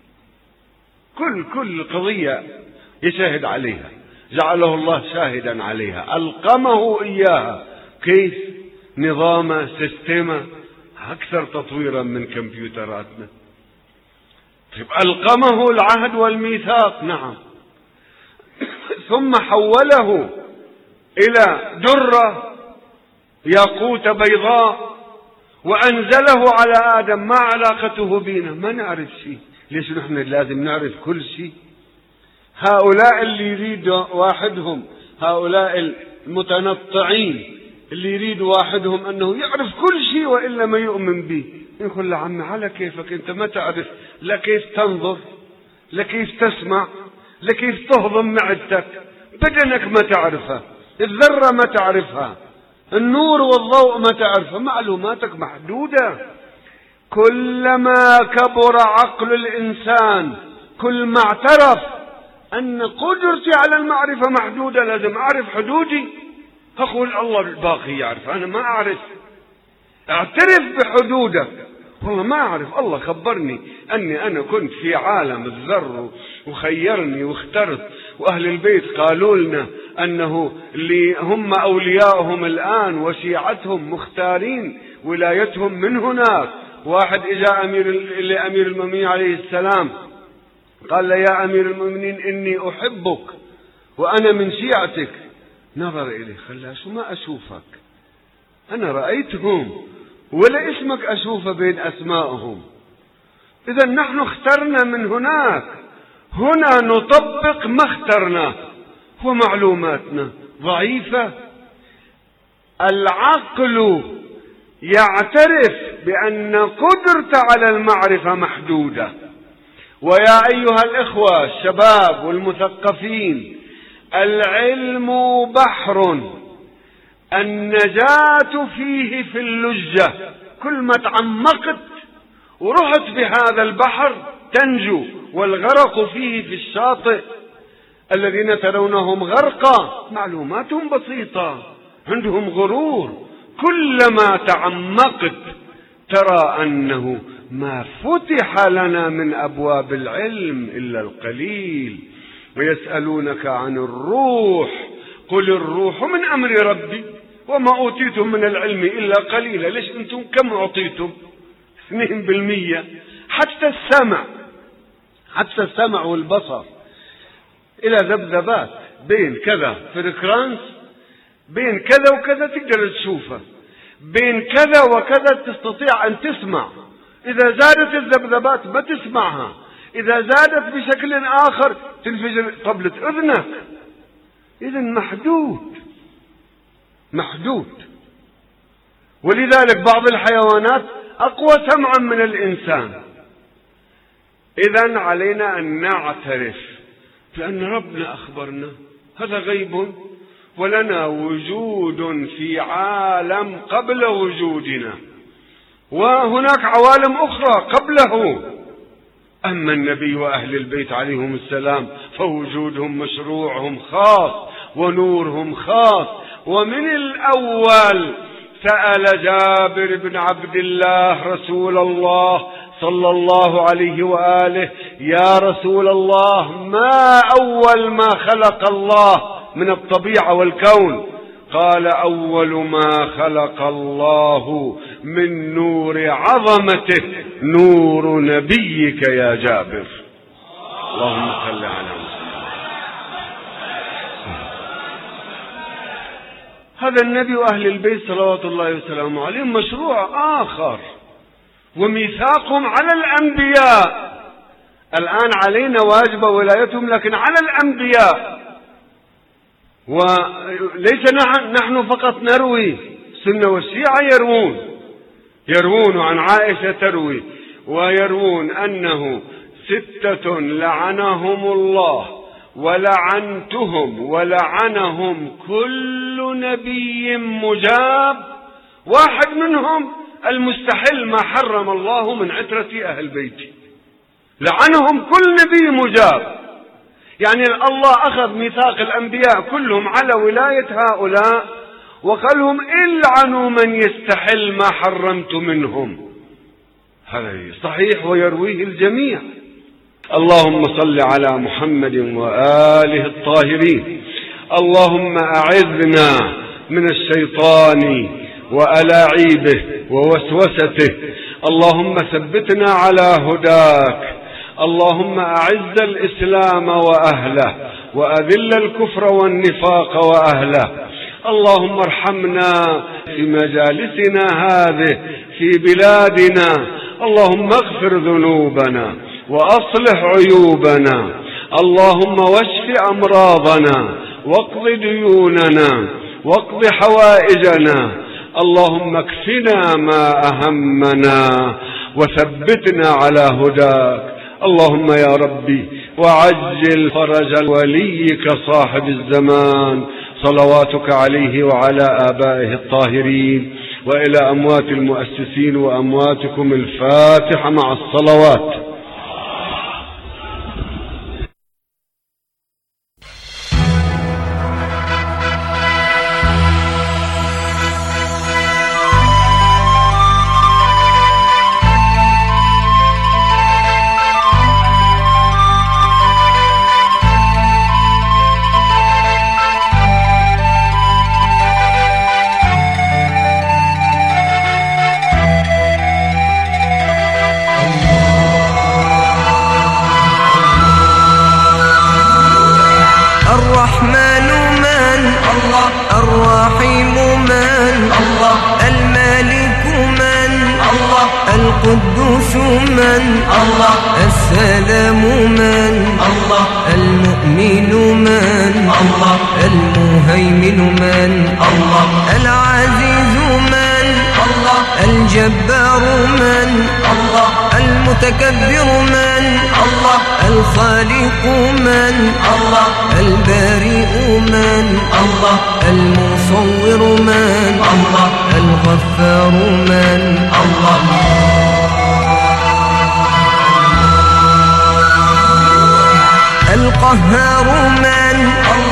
كل كل قضية يشاهد عليها، جعله الله شاهدا عليها، ألقمه إياها. كيف؟ نظام سيستم أكثر تطويرا من كمبيوتراتنا. طيب ألقمه العهد والميثاق، نعم، ثم حوله إلى درة ياقوت بيضاء وأنزله على آدم. ما علاقته بينا؟ ما نعرف شيء. ليش نحن لازم نعرف كل شيء؟ هؤلاء اللي يريد واحدهم، هؤلاء المتنطعين اللي يريد واحدهم أنه يعرف كل شيء وإلا ما يؤمن به، يقول له: عمي على كيفك، أنت ما تعرف لا كيف تنظر، لا كيف تسمع، لا كيف تهضم معدتك، بدنك ما تعرفها، الذرة ما تعرفها، النور والضوء ما تعرفها، معلوماتك محدودة. كلما كبر عقل الإنسان كل ما اعترف أن قدرتي على المعرفة محدودة، لازم أعرف حدودي. أقول الله الباقي يعرف، أنا ما أعرف. اعترف بحدودك. والله ما أعرف، الله خبرني أني أنا كنت في عالم الذر وخيرني واخترت، وأهل البيت قالوا لنا أنه اللي هم أولياءهم الآن وشيعتهم مختارين ولايتهم من هناك. واحد إجا أمير لأمير المؤمنين عليه السلام قال له: يا أمير المؤمنين إني أحبك وأنا من شيعتك. نظر إليه قال: شو ما أشوفك، أنا رأيتهم ولا اسمك أشوفه بين أسمائهم. إذا نحن اخترنا من هناك، هنا نطبق ما اخترناه، ومعلوماتنا ضعيفة. العقل يعترف بأن قدرته على المعرفة محدودة. ويا أيها الإخوة الشباب والمثقفين، العلم بحر النجاة فيه في اللجة. كل ما تعمقت ورحت بهذا البحر تنجو، والغرق فيه في الشاطئ. الذين ترونهم غرقا معلوماتهم بسيطة، عندهم غرور. كلما تعمقت ترى أنه ما فتح لنا من أبواب العلم إلا القليل. ويسألونك عن الروح قل الروح من أمر ربي وما أوتيتم من العلم إلا قليلا. ليش أنتم كم أعطيتم؟ اثنين بالمية. حتى السمع حتى السمع والبصر إلى ذبذبات بين كذا فريكرانس، بين كذا وكذا تقدر تشوفه، بين كذا وكذا تستطيع أن تسمع. إذا زادت الذبذبات ما تسمعها، إذا زادت بشكل آخر تنفجر طبلة أذنك. إذن محدود محدود. ولذلك بعض الحيوانات أقوى سمعا من الإنسان. إذن علينا أن نعترف بأن ربنا أخبرنا هذا غيب، ولنا وجود في عالم قبل وجودنا، وهناك عوالم أخرى قبله. أما النبي وأهل البيت عليهم السلام فوجودهم مشروعهم خاص ونورهم خاص. ومن الأول سأل جابر بن عبد الله رسول الله صلى الله عليه وآله: يا رسول الله، ما أول ما خلق الله من الطبيعة والكون؟ قال: أول ما خلق الله من نور عظمته نور نبيك يا جابر. اللهم صل على محمد. هذا النبي وأهل البيت صلوات الله وسلامه عليهم مشروع آخر، وميثاقهم على الأنبياء. الآن علينا واجب ولايتهم، لكن على الأنبياء. وليس نحن فقط نروي، السنة والشيعة يروون يروون عن عائشة تروي، ويروون أنه ستة لعنهم الله ولعنتهم ولعنهم كل نبي مجاب، واحد منهم المستحل ما حرم الله من عترة أهل بيتي. لعنهم كل نبي مجاب، يعني الله أخذ ميثاق الأنبياء كلهم على ولاية هؤلاء، وقال لهم: العنوا من يستحل ما حرمت منهم. هذا صحيح ويرويه الجميع. اللهم صل على محمد وآله الطاهرين. اللهم أعذنا من الشيطان وألاعيبه ووسوسته. اللهم ثبتنا على هداك. اللهم أعز الإسلام وأهله، وأذل الكفر والنفاق وأهله. اللهم ارحمنا في مجالسنا هذه في بلادنا. اللهم اغفر ذنوبنا وأصلح عيوبنا. اللهم واشف أمراضنا واقض ديوننا واقض حوائجنا. اللهم اكفنا ما أهمنا وثبتنا على هداك. اللهم يا ربي وعجل فرج وليك صاحب الزمان، صلواتك عليه وعلى آبائه الطاهرين، وإلى أموات المؤسسين وأمواتكم الفاتحة مع الصلوات. القدوس من الله، السلام من الله، المؤمن من الله، المهيمن من الله، العزيز من الله، الجبار من الله، المتكبر من الله، الخالق من الله، البارئ من الله، المصور من الله، الغفار من الله. القهار من